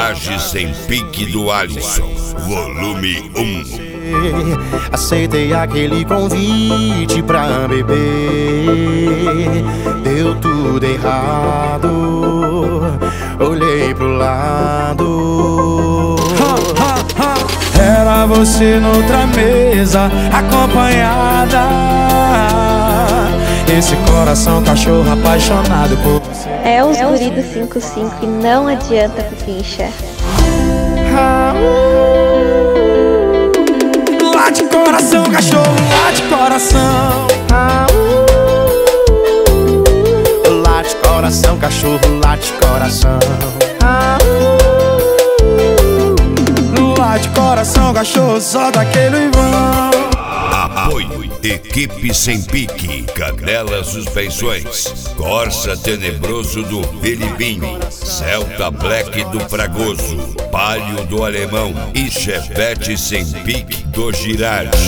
Voyage Sem Pique do Alisson, volume 1. Aceitei aquele convite pra beber, deu tudo errado, olhei pro lado. Era você noutra mesa, acompanhada. Esse coração cachorro apaixonado por você. É os guri do 55 e não adianta cupincha. Late coração, cachorro, late coração. Late coração, cachorro, late coração. Late coração, cachorro, só daquele vão. Apoio Equipe Sem Pique, Canela Suspensões, Corsa Tenebroso do Felipinho, Celta Black do Fragoso, Palio do Alemão e Chevette Sem Pique do Girardi.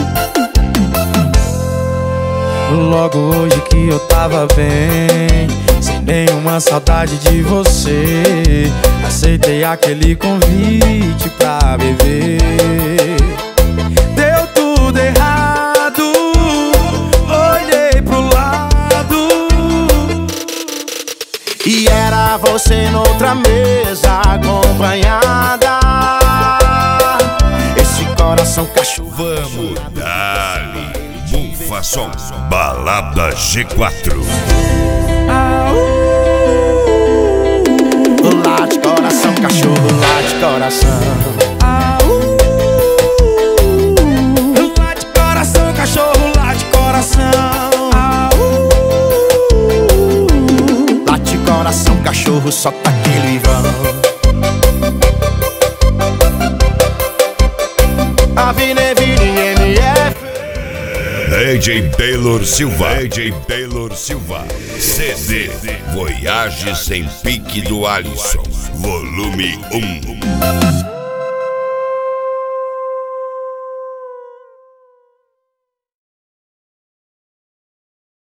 Logo hoje que eu tava bem, sem nenhuma saudade de você, aceitei aquele convite pra beber. Deu tudo errado, olhei pro lado e era você noutra mesa, acompanhada. Esse coração cachorro. Vamos dali, Bufason, Balada G4. Late coração, cachorro, late coração. Late coração, cachorro, late coração. Late coração, cachorro, só tá aquele vão. AJ Taylor Silva, AJ Taylor Silva, CD Voyage Sem Pique do Alisson, volume 1.